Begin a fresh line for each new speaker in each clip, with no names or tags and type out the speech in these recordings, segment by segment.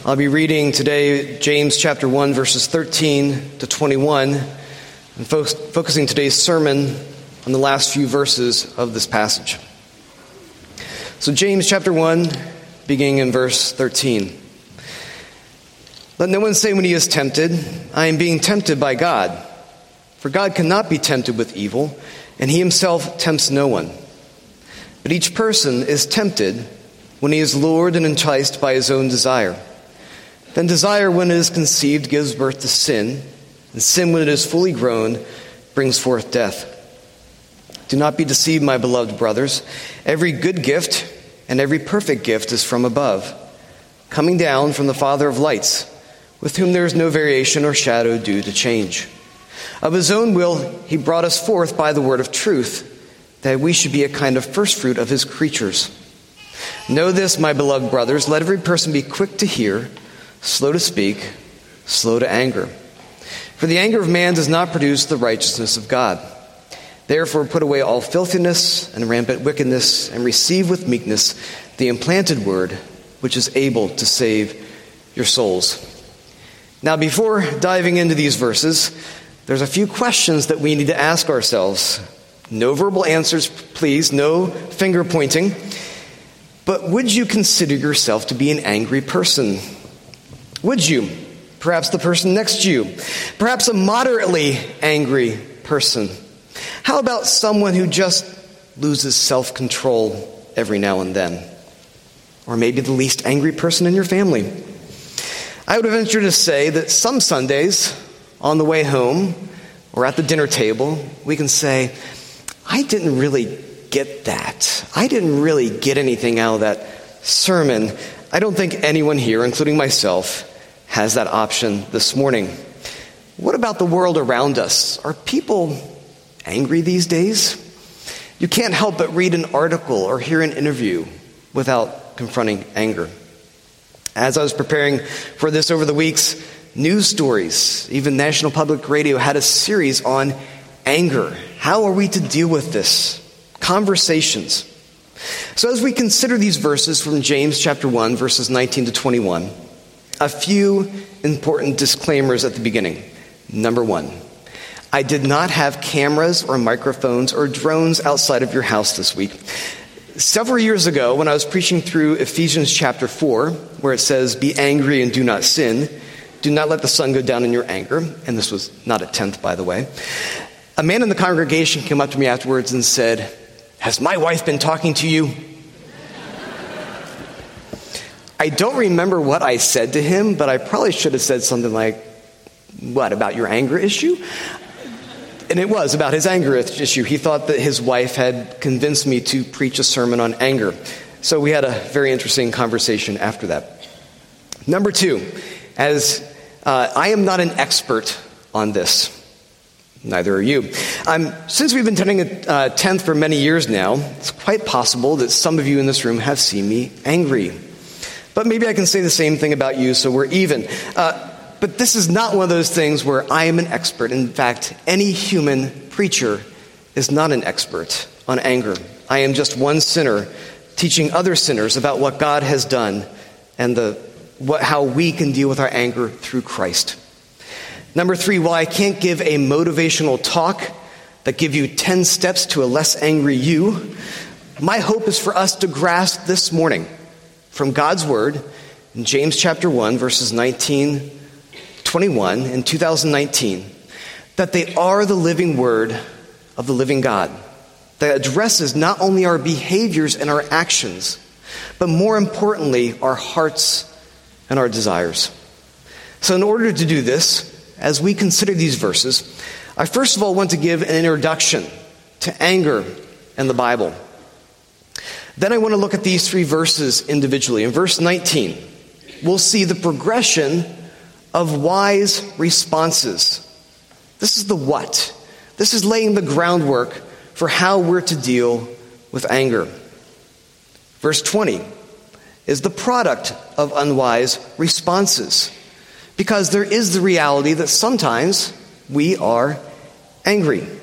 I'll be reading today James chapter 1, verses 13 to 21, and focusing today's sermon on the last few verses of this passage. So James chapter 1, beginning in verse 13. Let no one say when he is tempted, I am being tempted by God. For God cannot be tempted with evil, and he himself tempts no one. But each person is tempted when he is lured and enticed by his own desire. Then desire, when it is conceived, gives birth to sin, and sin, when it is fully grown, brings forth death. Do not be deceived, my beloved brothers. Every good gift and every perfect gift is from above, coming down from the Father of lights, with whom there is no variation or shadow due to change. Of his own will he brought us forth by the word of truth, that we should be a kind of firstfruit of his creatures. Know this, my beloved brothers, let every person be quick to hear, slow to speak, slow to anger. For the anger of man does not produce the righteousness of God. Therefore put away all filthiness and rampant wickedness, and receive with meekness the implanted word, which is able to save your souls. Now, before diving into these verses, there's a few questions that we need to ask ourselves. No verbal answers, please, no finger pointing. But would you consider yourself to be an angry person? Would you? Perhaps the person next to you. Perhaps a moderately angry person. How about someone who just loses self-control every now and then? Or maybe the least angry person in your family. I would venture to say that some Sundays, on the way home or at the dinner table, we can say, I didn't really get that. I didn't really get anything out of that sermon. I don't think anyone here, including myself, has that option this morning. What about the world around us? Are people angry these days? You can't help but read an article or hear an interview without confronting anger. As I was preparing for this over the weeks, news stories, even National Public Radio had a series on anger. How are we to deal with this? Conversations. So as we consider these verses from James chapter 1, verses 19 to 21, a few important disclaimers at the beginning. Number one, I did not have cameras or microphones or drones outside of your house this week. Several years ago, when I was preaching through Ephesians chapter 4, where it says, be angry and do not sin, do not let the sun go down in your anger, and this was not a tenth, by the way, a man in the congregation came up to me afterwards and said, has my wife been talking to you? I don't remember what I said to him, but I probably should have said something like, what, about your anger issue? And it was about his anger issue. He thought that his wife had convinced me to preach a sermon on anger. So we had a very interesting conversation after that. Number two, as I am not an expert on this. Neither are you. Since we've been attending a 10th for many years now, it's quite possible that some of you in this room have seen me angry. But maybe I can say the same thing about you, so we're even. But this is not one of those things where I am an expert. In fact, any human preacher is not an expert on anger. I am just one sinner teaching other sinners about what God has done and how we can deal with our anger through Christ. Number three, while I can't give a motivational talk that give you 10 steps to a less angry you, my hope is for us to grasp this morning from God's word in James chapter 1, verses 19, 21 in 2019, that they are the living word of the living God that addresses not only our behaviors and our actions, but more importantly, our hearts and our desires. So in order to do this, as we consider these verses, I first of all want to give an introduction to anger and the Bible. Then I want to look at these three verses individually. In verse 19, we'll see the progression of wise responses. This is the what. This is laying the groundwork for how we're to deal with anger. Verse 20 is the product of unwise responses, because there is the reality that sometimes we are angry. In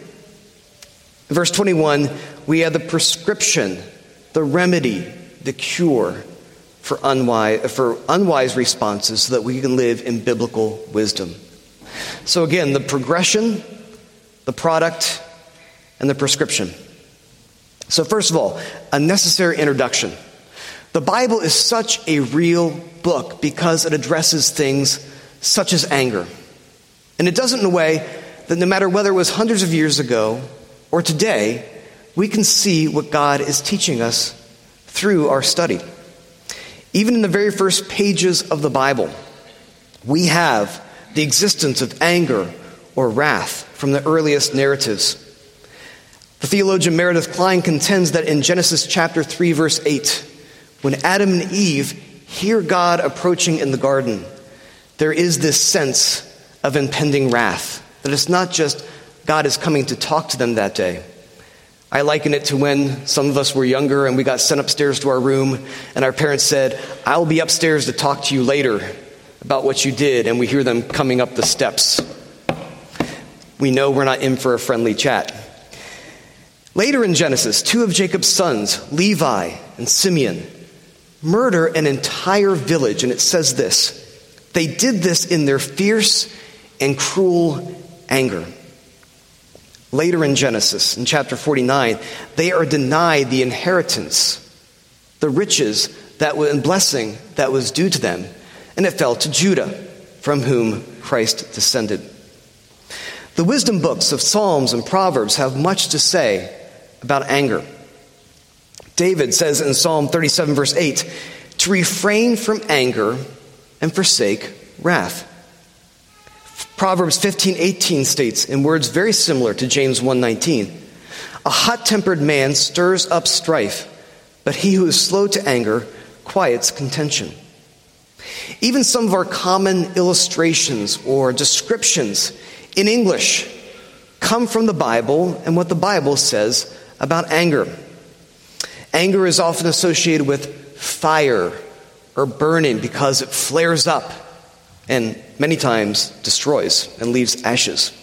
verse 21, we have the prescription, the remedy, the cure for unwise responses so that we can live in biblical wisdom. So again, the progression, the product, and the prescription. So first of all, a necessary introduction. The Bible is such a real book because it addresses things such as anger. And it does it in a way that no matter whether it was hundreds of years ago or today, we can see what God is teaching us through our study. Even in the very first pages of the Bible, we have the existence of anger or wrath from the earliest narratives. The theologian Meredith Kline contends that in Genesis chapter 3, verse 8, when Adam and Eve hear God approaching in the garden, there is this sense of impending wrath, that it's not just God is coming to talk to them that day. I liken it to when some of us were younger and we got sent upstairs to our room and our parents said, "I'll be upstairs to talk to you later about what you did," and we hear them coming up the steps. We know we're not in for a friendly chat. Later in Genesis, two of Jacob's sons, Levi and Simeon, murder an entire village, and it says this: they did this in their fierce and cruel anger. Later in Genesis, in chapter 49, they are denied the inheritance, the riches and blessing that was due to them, and it fell to Judah, from whom Christ descended. The wisdom books of Psalms and Proverbs have much to say about anger. David says in Psalm 37, verse 8, to refrain from anger and forsake wrath. Proverbs 15:18 states, in words very similar to James 1:19, a hot-tempered man stirs up strife, but he who is slow to anger quiets contention. Even some of our common illustrations or descriptions in English come from the Bible and what the Bible says about anger. Anger is often associated with fire or burning because it flares up and many times destroys and leaves ashes.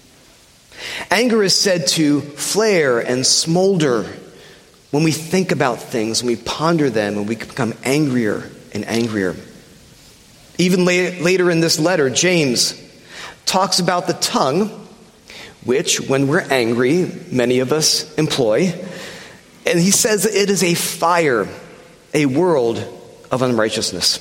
Anger is said to flare and smolder when we think about things, when we ponder them, and we become angrier and angrier. Even later in this letter, James talks about the tongue, which, when we're angry, many of us employ. And he says that it is a fire, a world of unrighteousness.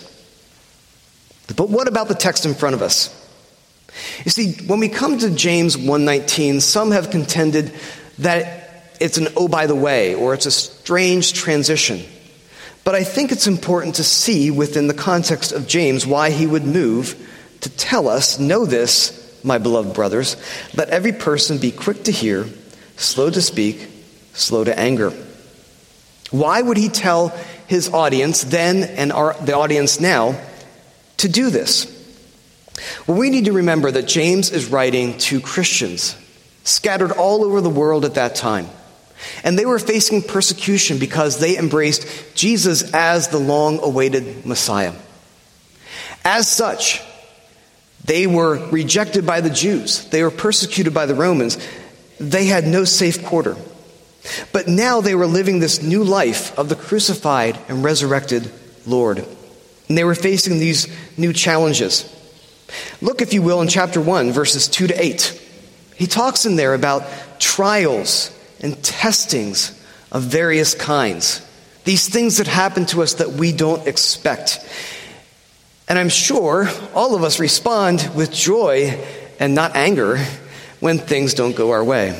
But what about the text in front of us? You see, when we come to James 1:19, some have contended that it's an oh by the way, or it's a strange transition. But I think it's important to see within the context of James why he would move to tell us, know this, my beloved brothers, let every person be quick to hear, slow to speak, slow to anger. Why would he tell his audience then and the audience now to do this? Well, we need to remember that James is writing to Christians scattered all over the world at that time. And they were facing persecution because they embraced Jesus as the long-awaited Messiah. As such, they were rejected by the Jews. They were persecuted by the Romans. They had no safe quarter. But now they were living this new life of the crucified and resurrected Lord. And they were facing these new challenges. Look, if you will, in chapter 1, verses 2 to 8. He talks in there about trials and testings of various kinds. These things that happen to us that we don't expect. And I'm sure all of us respond with joy and not anger when things don't go our way.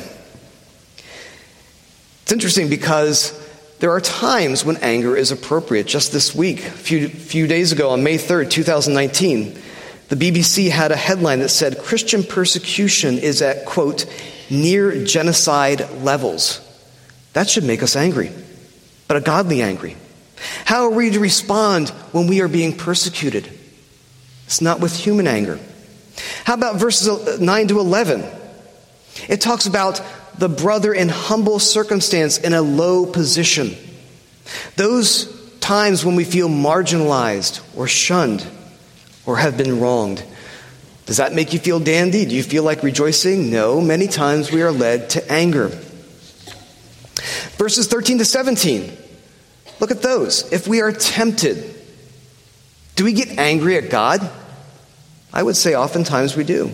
It's interesting because there are times when anger is appropriate. Just this week, a few days ago, on May 3rd, 2019, the BBC had a headline that said, Christian persecution is at, quote, near genocide levels. That should make us angry, but a godly angry. How are we to respond when we are being persecuted? It's not with human anger. How about verses 9 to 11? It talks about the brother in humble circumstance in a low position. Those times when we feel marginalized or shunned or have been wronged. Does that make you feel dandy? Do you feel like rejoicing? No, many times we are led to anger. Verses 13 to 17. Look at those. If we are tempted, Do we get angry at God? I would say oftentimes we do.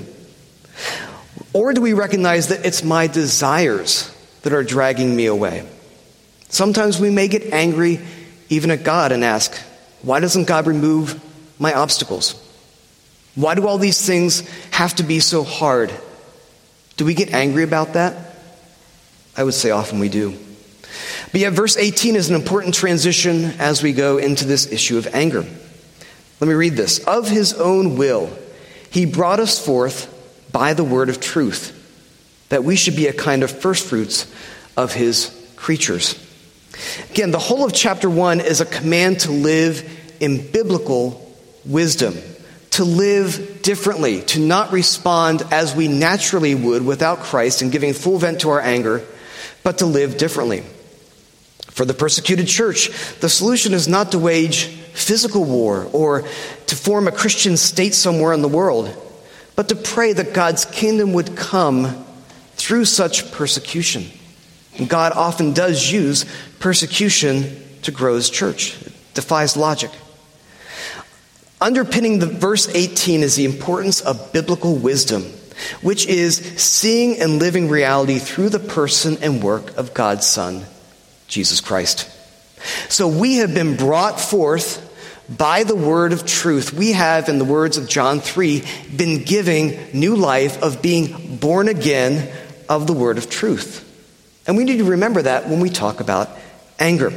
Or do we recognize that it's my desires that are dragging me away? Sometimes we may get angry even at God and ask, why doesn't God remove my obstacles? Why do all these things have to be so hard? Do we get angry about that? I would say often we do. But yet verse 18 is an important transition as we go into this issue of anger. Let me read this. Of his own will, he brought us forth by the word of truth, that we should be a kind of firstfruits of his creatures. Again, the whole of chapter 1 is a command to live in biblical wisdom, to live differently, to not respond as we naturally would without Christ and giving full vent to our anger, but to live differently. For the persecuted church, the solution is not to wage physical war or to form a Christian state somewhere in the world, but to pray that God's kingdom would come through such persecution. And God often does use persecution to grow his church. It defies logic. Underpinning the verse 18 is the importance of biblical wisdom, which is seeing and living reality through the person and work of God's Son, Jesus Christ. So we have been brought forth by the word of truth. We have, in the words of John 3, been giving new life of being born again of the word of truth. And we need to remember that when we talk about anger.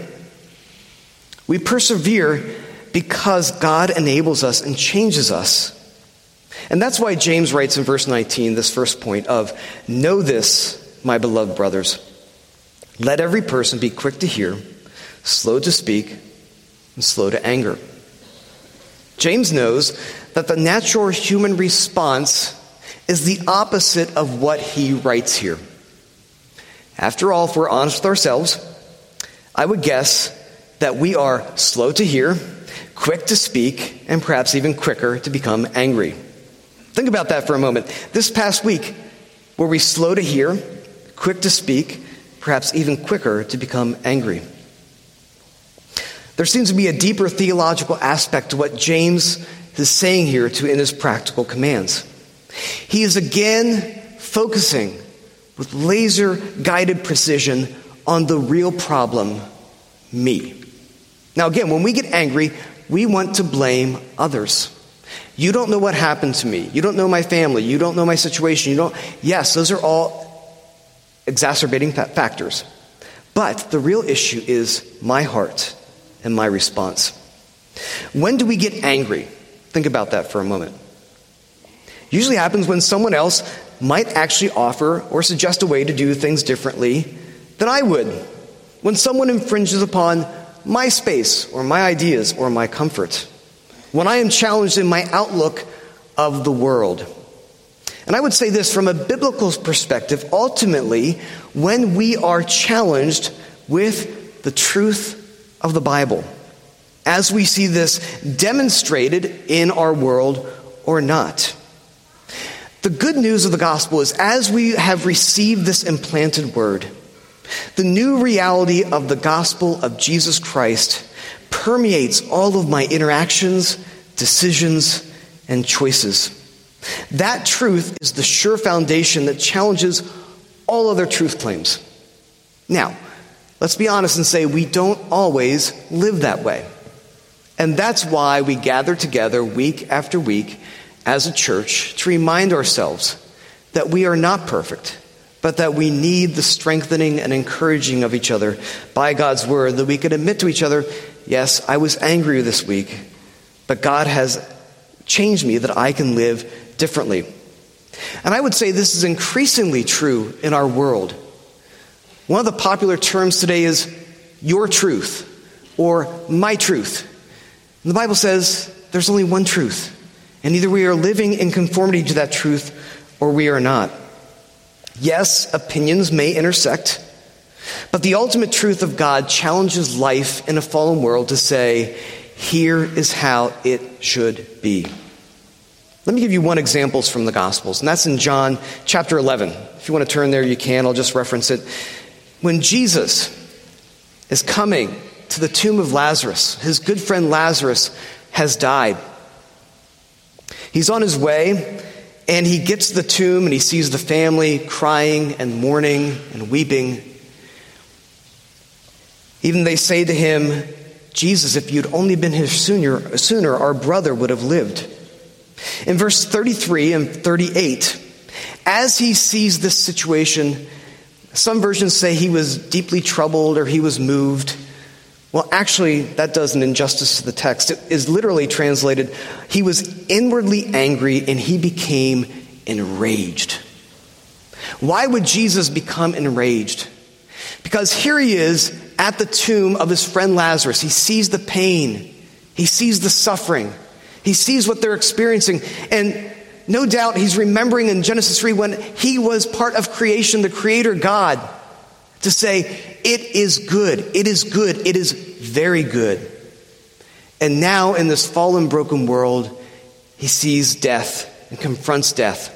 We persevere because God enables us and changes us. And that's why James writes in verse 19, this first point of, know this, my beloved brothers. Let every person be quick to hear, slow to speak, and slow to anger. James knows that the natural human response is the opposite of what he writes here. After all, if we're honest with ourselves, I would guess that we are slow to hear, quick to speak, and perhaps even quicker to become angry. Think about that for a moment. This past week, were we slow to hear, quick to speak, perhaps even quicker to become angry? There seems to be a deeper theological aspect to what James is saying here in his practical commands. He is again focusing with laser-guided precision on the real problem, me. Now again, when we get angry, we want to blame others. You don't know what happened to me. You don't know my family. You don't know my situation. Yes, those are all exacerbating factors. But the real issue is my heart and my response. When do we get angry? Think about that for a moment. Usually happens when someone else might actually offer or suggest a way to do things differently than I would. When someone infringes upon my space or my ideas or my comfort. When I am challenged in my outlook of the world. And I would say this from a biblical perspective, ultimately, when we are challenged with the truth of the Bible, as we see this demonstrated in our world or not. The good news of the gospel is as we have received this implanted word, the new reality of the gospel of Jesus Christ permeates all of my interactions, decisions, and choices. That truth is the sure foundation that challenges all other truth claims. Now, let's be honest and say we don't always live that way. And that's why we gather together week after week as a church to remind ourselves that we are not perfect, but that we need the strengthening and encouraging of each other by God's word, that we can admit to each other, yes, I was angry this week, but God has changed me that I can live differently. And I would say this is increasingly true in our world. One of the popular terms today is your truth or my truth. And the Bible says there's only one truth. And either we are living in conformity to that truth or we are not. Yes, opinions may intersect, but the ultimate truth of God challenges life in a fallen world to say, here is how it should be. Let me give you one example from the Gospels, and that's in John chapter 11. If you want to turn there, you can. I'll just reference it. When Jesus is coming to the tomb of Lazarus, his good friend Lazarus has died. He's on his way, and he gets to the tomb, and he sees the family crying and mourning and weeping. Even they say to him, "Jesus, if you'd only been here sooner, our brother would have lived." In verse 33 and 38, as he sees this situation, some versions say he was deeply troubled or he was moved. Well, actually, that does an injustice to the text. It is literally translated, he was inwardly angry and he became enraged. Why would Jesus become enraged? Because here he is at the tomb of his friend Lazarus. He sees the pain. He sees the suffering. He sees what they're experiencing. And no doubt he's remembering in Genesis 3 when he was part of creation, the creator God, to say, it is good, it is good, it is very good. And now in this fallen, broken world, he sees death and confronts death.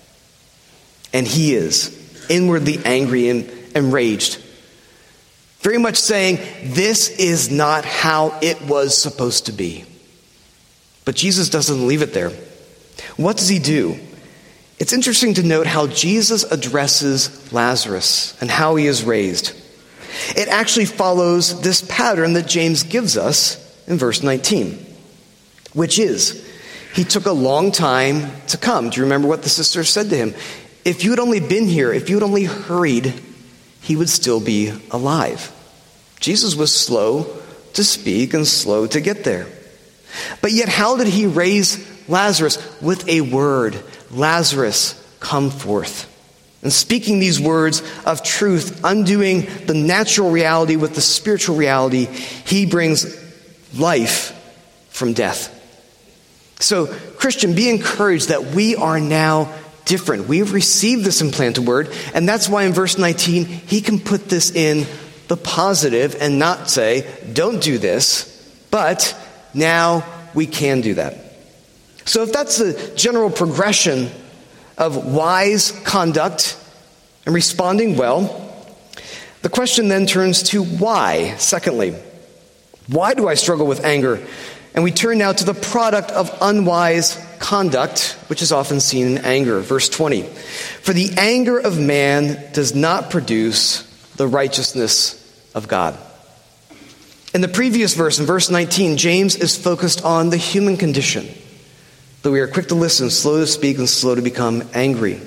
And he is inwardly angry and enraged. Very much saying, this is not how it was supposed to be. But Jesus doesn't leave it there. What does he do? It's interesting to note how Jesus addresses Lazarus and how he is raised. It actually follows this pattern that James gives us in verse 19, which is, he took a long time to come. Do you remember what the sister said to him? If you had only been here, if you had only hurried, he would still be alive. Jesus was slow to speak and slow to get there. But yet how did he raise Lazarus? With a word. Lazarus, come forth. And speaking these words of truth, undoing the natural reality with the spiritual reality, he brings life from death. So, Christian, be encouraged that we are now different. We have received this implanted word, and that's why in verse 19, he can put this in the positive and not say, don't do this, but now we can do that. So if that's the general progression of wise conduct and responding well, the question then turns to why. Secondly, why do I struggle with anger? And we turn now to the product of unwise conduct, which is often seen in anger. Verse 20, for the anger of man does not produce the righteousness of God. In the previous verse, in verse 19, James is focused on the human condition, that we are quick to listen, slow to speak, and slow to become angry.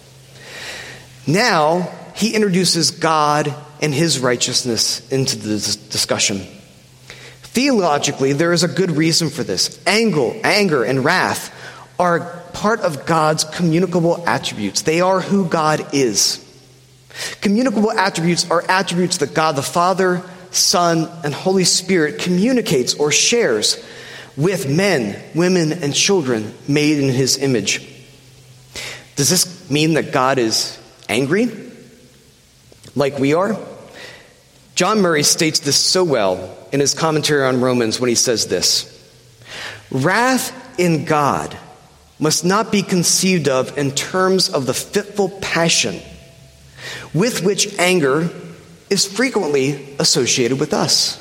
Now, he introduces God and his righteousness into the discussion. Theologically, there is a good reason for this. Anger and wrath are part of God's communicable attributes. They are who God is. Communicable attributes are attributes that God the Father, Son, and Holy Spirit communicates or shares with men, women, and children made in his image. Does this mean that God is angry like we are? John Murray states this so well in his commentary on Romans when he says this: wrath in God must not be conceived of in terms of the fitful passion with which anger is frequently associated with us.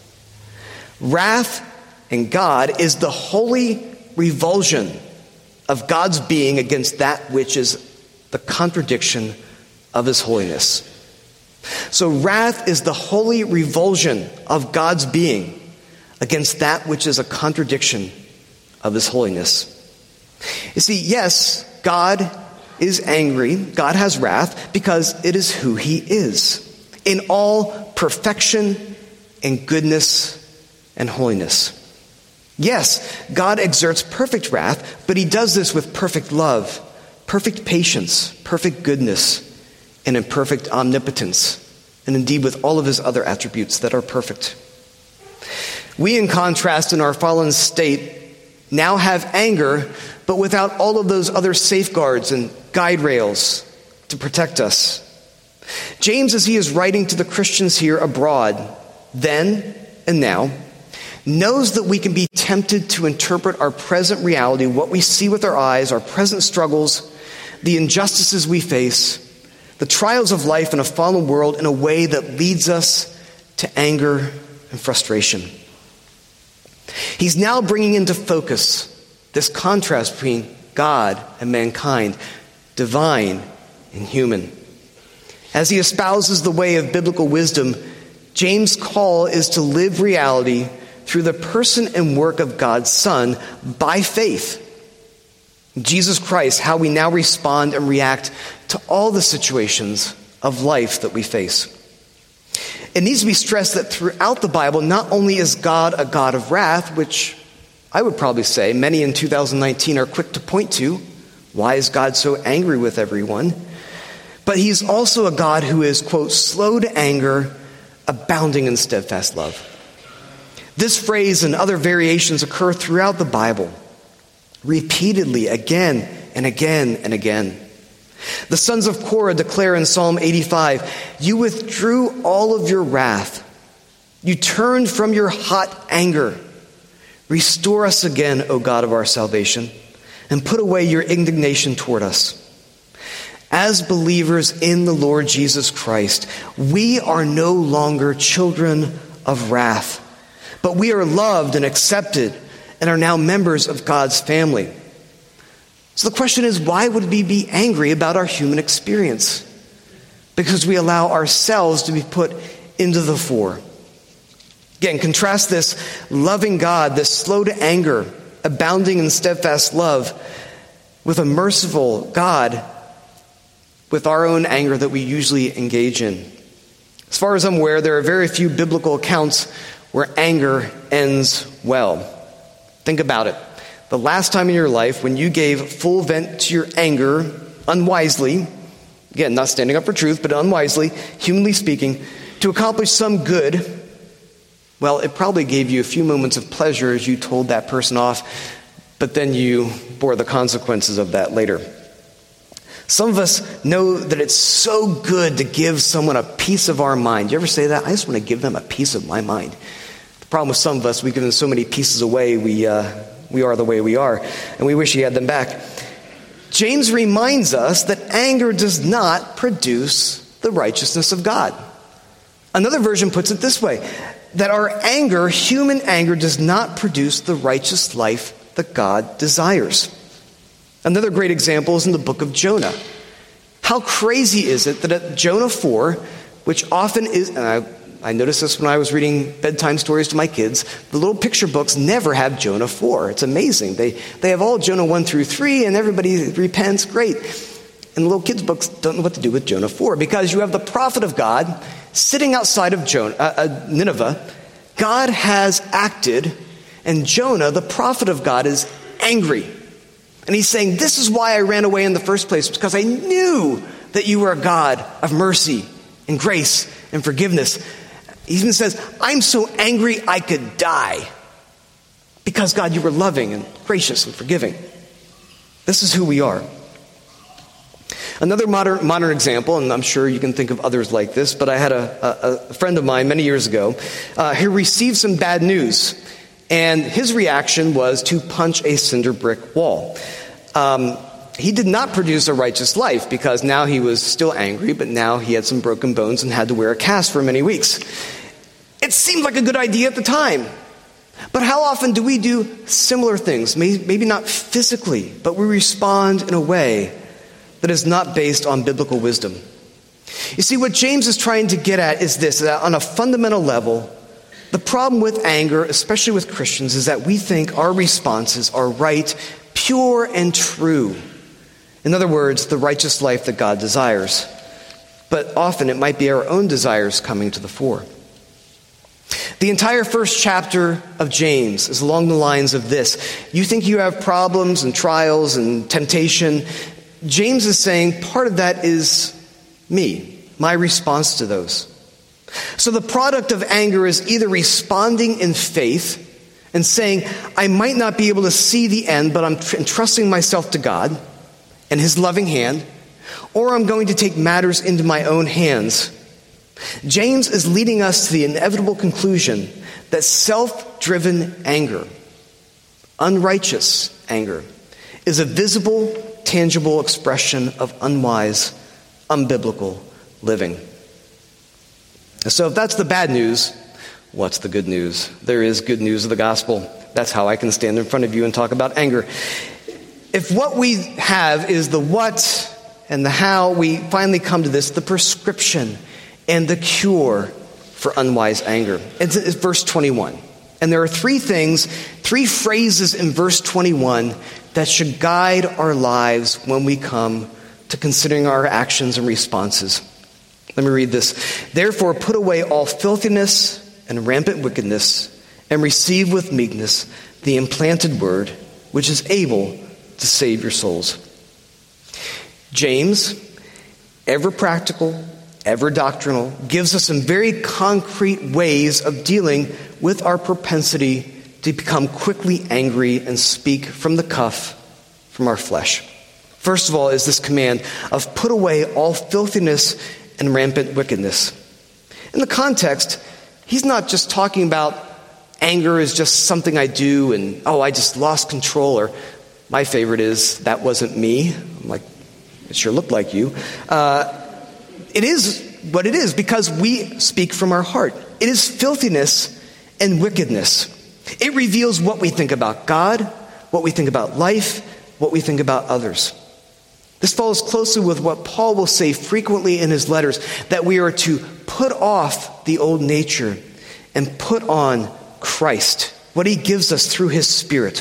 Wrath in God is the holy revulsion of God's being against that which is the contradiction of his holiness. So wrath is the holy revulsion of God's being against that which is a contradiction of his holiness. You see, yes, God is angry, God has wrath, because it is who he is, in all perfection and goodness and holiness. Yes, God exerts perfect wrath, but he does this with perfect love, perfect patience, perfect goodness, and in perfect omnipotence, and indeed with all of his other attributes that are perfect. We, in contrast, in our fallen state, now have anger, but without all of those other safeguards and guide rails to protect us. James, as he is writing to the Christians here abroad, then and now, knows that we can be tempted to interpret our present reality, what we see with our eyes, our present struggles, the injustices we face, the trials of life in a fallen world, in a way that leads us to anger and frustration. He's now bringing into focus this contrast between God and mankind, divine and human. As he espouses the way of biblical wisdom, James' call is to live reality through the person and work of God's Son by faith. Jesus Christ, how we now respond and react to all the situations of life that we face. It needs to be stressed that throughout the Bible, not only is God a God of wrath, which I would probably say many in 2019 are quick to point to, why is God so angry with everyone? But he's also a God who is, quote, slow to anger, abounding in steadfast love. This phrase and other variations occur throughout the Bible, repeatedly, again and again and again. The sons of Korah declare in Psalm 85, "You withdrew all of your wrath. You turned from your hot anger. Restore us again, O God of our salvation, and put away your indignation toward us." As believers in the Lord Jesus Christ, we are no longer children of wrath, but we are loved and accepted and are now members of God's family. So the question is, why would we be angry about our human experience? Because we allow ourselves to be put into the fore. Again, contrast this loving God, this slow to anger, abounding in steadfast love, with a merciful God with our own anger that we usually engage in. As far as I'm aware, there are very few biblical accounts where anger ends well. Think about it. The last time in your life when you gave full vent to your anger unwisely, again, not standing up for truth, but unwisely, humanly speaking, to accomplish some good, well, it probably gave you a few moments of pleasure as you told that person off, but then you bore the consequences of that later. Some of us know that it's so good to give someone a piece of our mind. You ever say that? I just want to give them a piece of my mind. The problem with some of us, we give them so many pieces away, we are the way we are, and we wish he had them back. James reminds us that anger does not produce the righteousness of God. Another version puts it this way, that our anger, human anger, does not produce the righteous life that God desires. Another great example is in the book of Jonah. How crazy is it that at Jonah 4, which often is, and I noticed this when I was reading bedtime stories to my kids, the little picture books never have Jonah 4. It's amazing. They have all Jonah 1 through 3, and everybody repents. Great. And the little kids' books don't know what to do with Jonah 4, because you have the prophet of God sitting outside of Nineveh. God has acted, and Jonah, the prophet of God, is angry. And he's saying, this is why I ran away in the first place, because I knew that you were a God of mercy and grace and forgiveness. He even says, I'm so angry I could die. Because, God, you were loving and gracious and forgiving. This is who we are. Another modern example, and I'm sure you can think of others like this, but I had a friend of mine many years ago who received some bad news. And his reaction was to punch a cinder brick wall. He did not produce a righteous life, because now he was still angry, but now he had some broken bones and had to wear a cast for many weeks. It seemed like a good idea at the time. But how often do we do similar things? Maybe not physically, but we respond in a way that is not based on biblical wisdom. You see, what James is trying to get at is this, that on a fundamental level, the problem with anger, especially with Christians, is that we think our responses are right, pure, and true. In other words, the righteous life that God desires. But often it might be our own desires coming to the fore. The entire first chapter of James is along the lines of this. You think you have problems and trials and temptation. James is saying part of that is me, my response to those. So the product of anger is either responding in faith and saying, I might not be able to see the end, but I'm entrusting myself to God and his loving hand, or I'm going to take matters into my own hands. James is leading us to the inevitable conclusion that self-driven anger, unrighteous anger, is a visible, tangible expression of unwise, unbiblical living. So if that's the bad news, What's the good news? There is good news of the gospel. That's how I can stand in front of you and talk about anger. If what we have is the what and the how, we finally come to this, the prescription and the cure for unwise anger. It's verse 21. And there are three phrases in verse 21 that should guide our lives when we come to considering our actions and responses. Let me read this. Therefore, put away all filthiness and rampant wickedness, and receive with meekness the implanted word, which is able to save your souls. James, ever practical, ever doctrinal, gives us some very concrete ways of dealing with our propensity to become quickly angry and speak from the cuff, from our flesh. First of all is this command of put away all filthiness and rampant wickedness. In the context, he's not just talking about anger is just something I do and, I just lost control, or my favorite is, that wasn't me. I'm like, it sure looked like you. It is what it is because we speak from our heart. It is filthiness and wickedness. It reveals what we think about God, what we think about life, what we think about others. This follows closely with what Paul will say frequently in his letters, that we are to put off the old nature and put on Christ, what he gives us through his Spirit.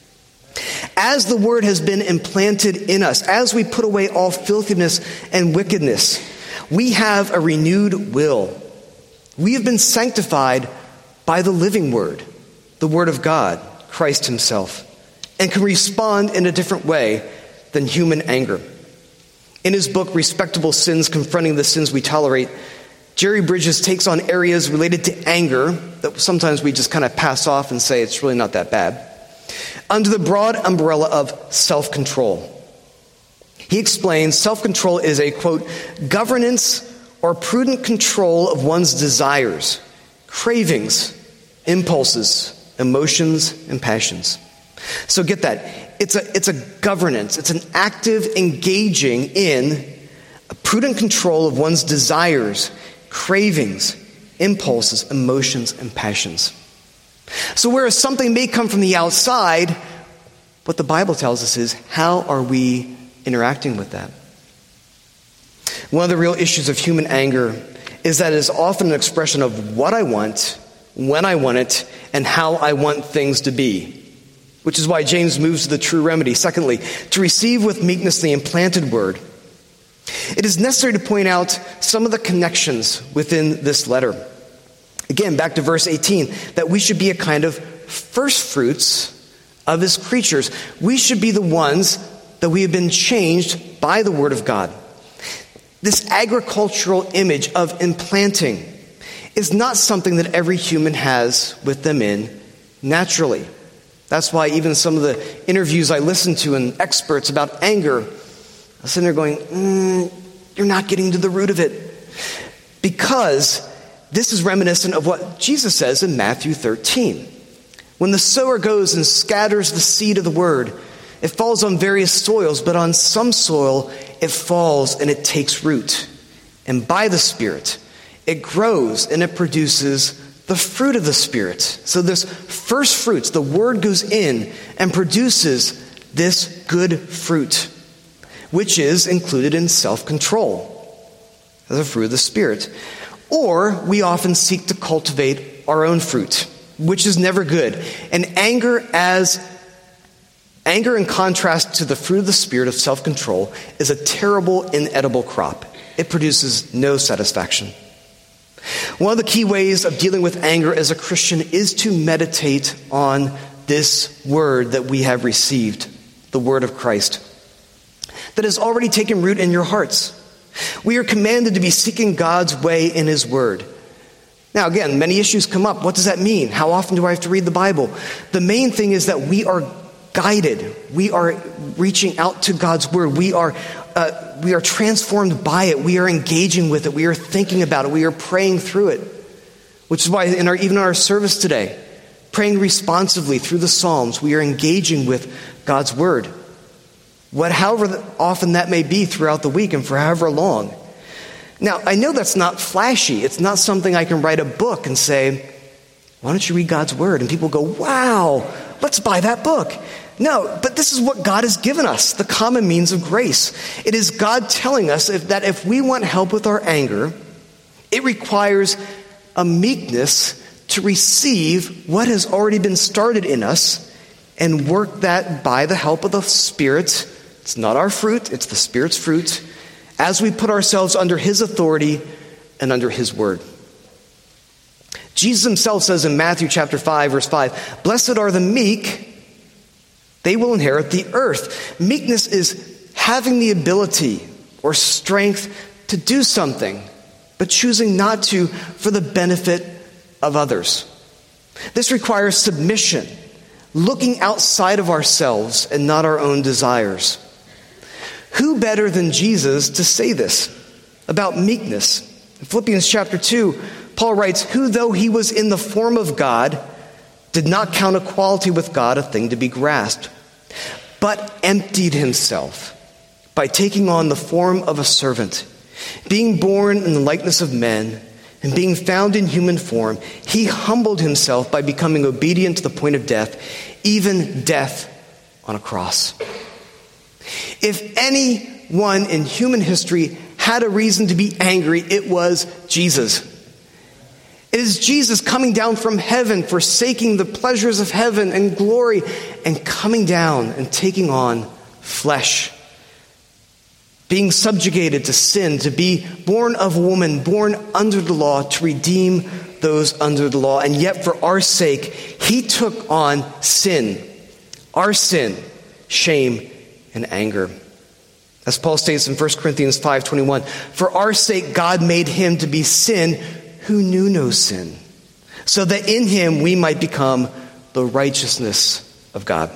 As the word has been implanted in us, as we put away all filthiness and wickedness, we have a renewed will. We have been sanctified by the living word, the word of God, Christ himself, and can respond in a different way than human anger. In his book, Respectable Sins, Confronting the Sins We Tolerate, Jerry Bridges takes on areas related to anger that sometimes we just kind of pass off and say it's really not that bad, under the broad umbrella of self-control. He explains self-control is a, quote, governance or prudent control of one's desires, cravings, impulses, emotions, and passions. So get that. It's a governance. It's an active engaging in a prudent control of one's desires, cravings, impulses, emotions, and passions. So whereas something may come from the outside, what the Bible tells us is, how are we interacting with that? One of the real issues of human anger is that it is often an expression of what I want, when I want it, and how I want things to be. Which is why James moves to the true remedy. Secondly, to receive with meekness the implanted word. It is necessary to point out some of the connections within this letter. Again, back to verse 18, that we should be a kind of first fruits of his creatures. We should be the ones that we have been changed by the word of God. This agricultural image of implanting is not something that every human has with them in naturally. That's why even some of the interviews I listen to and experts about anger, I'm sitting there going, you're not getting to the root of it. Because this is reminiscent of what Jesus says in Matthew 13. When the sower goes and scatters the seed of the word, it falls on various soils, but on some soil it falls and it takes root. And by the Spirit, it grows and it produces the fruit of the Spirit. So this first fruits, the word goes in and produces this good fruit, which is included in self-control as a fruit of the Spirit. Or we often seek to cultivate our own fruit, which is never good. And anger in contrast to the fruit of the Spirit of self-control is a terrible, inedible crop. It produces no satisfaction. One of the key ways of dealing with anger as a Christian is to meditate on this word that we have received, the word of Christ, that has already taken root in your hearts. We are commanded to be seeking God's way in his word. Now, again, many issues come up. What does that mean? How often do I have to read the Bible? The main thing is that we are guided. We are reaching out to God's word. We are transformed by it. We are engaging with it. We are thinking about it. We are praying through it. Which is why even in our service today, praying responsively through the Psalms, we are engaging with God's word. However often that may be throughout the week and for however long. Now, I know that's not flashy. It's not something I can write a book and say, Why don't you read God's word? And people go, wow, let's buy that book. No, but this is what God has given us, the common means of grace. It is God telling us that if we want help with our anger, it requires a meekness to receive what has already been started in us and work that by the help of the Spirit. It's not our fruit, it's the Spirit's fruit, as we put ourselves under His authority and under His word. Jesus himself says in Matthew chapter 5, verse 5, "Blessed are the meek, they will inherit the earth." Meekness is having the ability or strength to do something, but choosing not to for the benefit of others. This requires submission, looking outside of ourselves and not our own desires. Who better than Jesus to say this about meekness? In Philippians chapter 2, Paul writes, "Who, though he was in the form of God, did not count equality with God a thing to be grasped, but emptied himself by taking on the form of a servant. Being born in the likeness of men, and being found in human form, he humbled himself by becoming obedient to the point of death, even death on a cross." If anyone in human history had a reason to be angry, it was Jesus. It is Jesus coming down from heaven, forsaking the pleasures of heaven and glory, and coming down and taking on flesh. Being subjugated to sin, to be born of a woman, born under the law, to redeem those under the law. And yet for our sake, he took on sin. Our sin, shame, and anger. As Paul states in 1 Corinthians 5:21, "For our sake God made him to be sin who knew no sin, so that in him we might become the righteousness of God."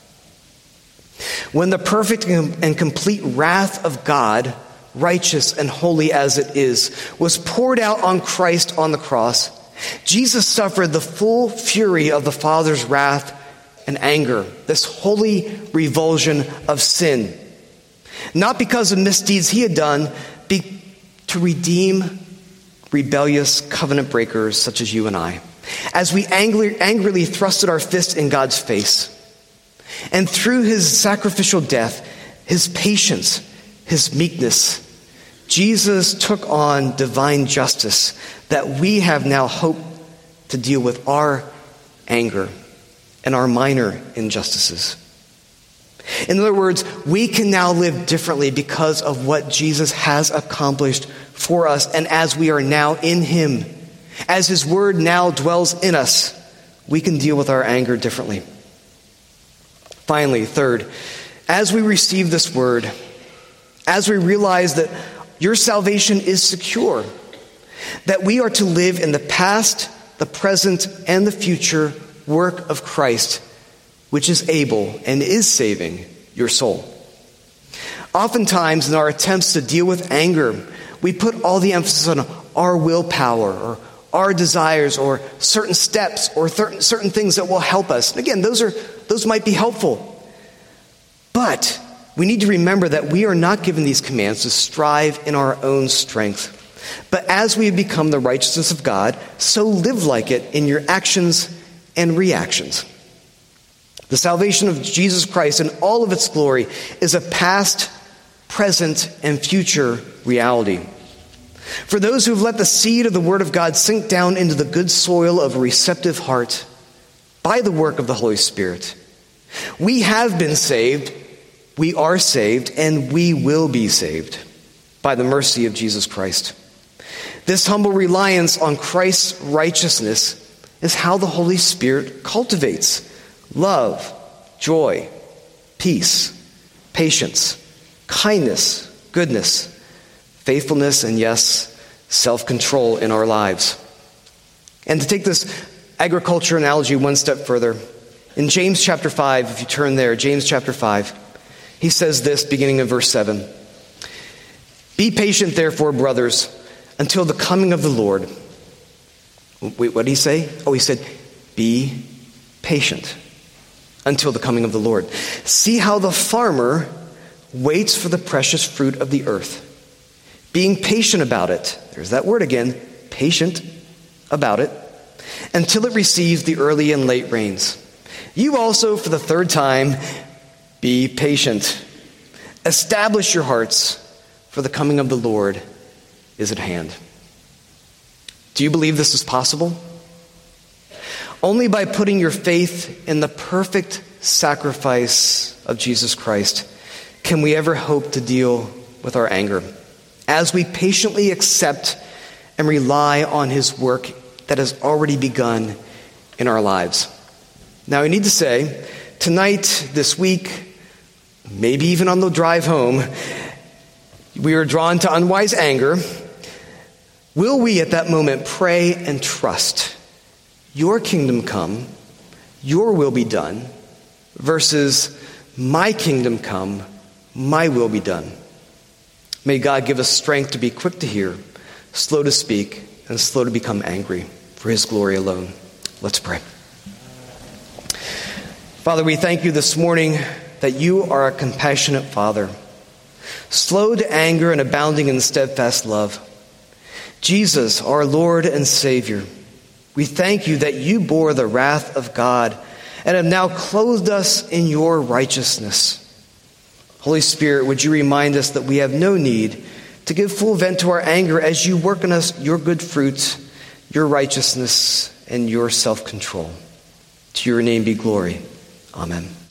When the perfect and complete wrath of God, righteous and holy as it is, was poured out on Christ on the cross, Jesus suffered the full fury of the Father's wrath and anger, this holy revulsion of sin. Not because of misdeeds he had done, to redeem rebellious covenant breakers such as you and I, as we angrily thrusted our fist in God's face. And through his sacrificial death, his patience, his meekness, Jesus took on divine justice that we have now hope to deal with our anger and our minor injustices. In other words, we can now live differently because of what Jesus has accomplished for us, and as we are now in him, as his word now dwells in us, we can deal with our anger differently. Finally, third, as we receive this word, as we realize that your salvation is secure, that we are to live in the past, the present, and the future work of Christ, which is able and is saving your soul. Oftentimes, in our attempts to deal with anger, we put all the emphasis on our willpower or our desires or certain steps or certain things that will help us. And again, those might be helpful. But we need to remember that we are not given these commands to strive in our own strength. But as we become the righteousness of God, so live like it in your actions and reactions. The salvation of Jesus Christ in all of its glory is a past, present, and future reality. For those who have let the seed of the Word of God sink down into the good soil of a receptive heart by the work of the Holy Spirit, we have been saved, we are saved, and we will be saved by the mercy of Jesus Christ. This humble reliance on Christ's righteousness is how the Holy Spirit cultivates love, joy, peace, patience, kindness, goodness, faithfulness, and yes, self-control in our lives. And to take this agriculture analogy one step further, in James chapter 5, if you turn there, James chapter 5, he says this beginning in verse 7. "Be patient, therefore, brothers, until the coming of the Lord." Wait, what did he say? Oh, he said, be patient until the coming of the Lord. "See how the farmer waits for the precious fruit of the earth, being patient about it." There's that word again, patient about it, until it receives the early and late rains. You also, for the third time, be patient. Establish your hearts, for the coming of the Lord is at hand. Do you believe this is possible? Only by putting your faith in the perfect sacrifice of Jesus Christ can we ever hope to deal with our anger, as we patiently accept and rely on his work that has already begun in our lives. Now, I need to say, tonight, this week, maybe even on the drive home, we are drawn to unwise anger. Will we at that moment pray and trust, your kingdom come, your will be done, versus my kingdom come, my will be done? May God give us strength to be quick to hear, slow to speak, and slow to become angry for his glory alone. Let's pray. Father, we thank you this morning that you are a compassionate Father, slow to anger and abounding in steadfast love. Jesus, our Lord and Savior, we thank you that you bore the wrath of God and have now clothed us in your righteousness. Holy Spirit, would you remind us that we have no need to give full vent to our anger as you work in us your good fruits, your righteousness, and your self-control. To your name be glory. Amen.